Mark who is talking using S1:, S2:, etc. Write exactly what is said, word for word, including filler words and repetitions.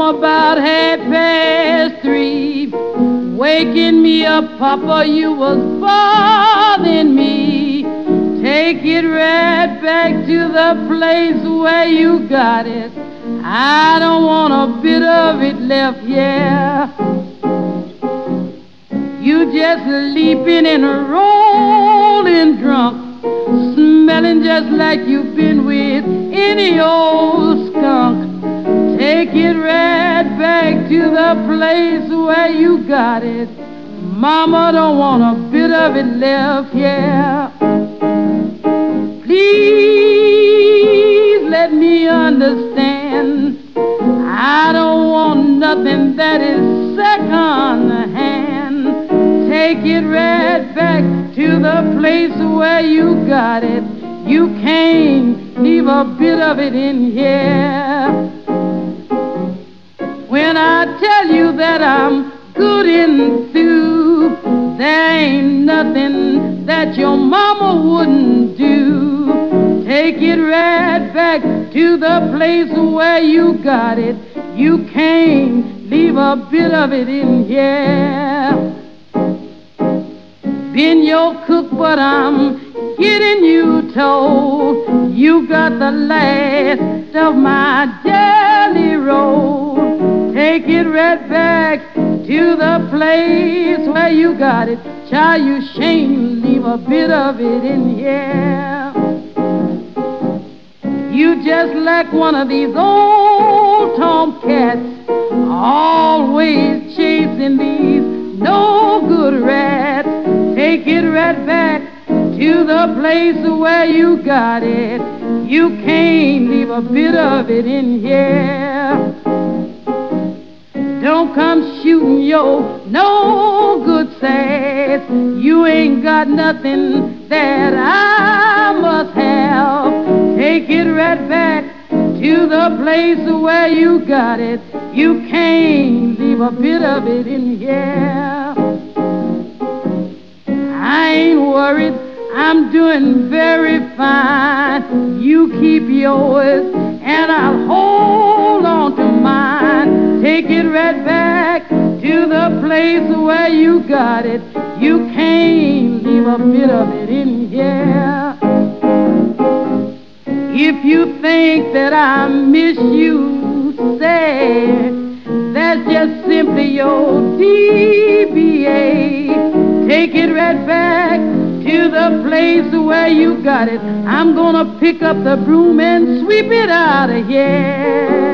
S1: about half past three. Waking me up, Papa, you was bothering me. Take it right back to the place where you got it. I don't want a bit of it left, yeah. You just leaping and rolling drunk, smelling just like you've been with any old skunk. Take it right back to the place where you got it. Mama don't want a bit of it left, yeah. Please let me understand. I don't want nothing that is second hand. Take it right back to the place where you got it. You can't leave a bit of it in here. When I tell you that I'm good and through, there ain't nothing that your mama wouldn't do. Take it right back to the place where you got it. You can't leave a bit of it in here. Been your cook, but I'm getting you told you got the last of my jelly roll. Take it right back to the place where you got it. Child, you shan't leave a bit of it in here. You just like one of these old tomcats, always chasing these no good rats. Take it right back to the place where you got it. You can't leave a bit of it in here. Don't come shooting your no good sass. You ain't got nothing that I must have. Take it right back to the place where you got it. You can't leave a bit of it in here. I ain't worried, I'm doing very fine. You keep yours and I'll hold on to mine. Take it right back to the place where you got it. You can't leave a bit of it in here. If you think that I miss you, say that's just simply your D B A. Take it right back to the place where you got it. I'm gonna pick up the broom and sweep it out of here.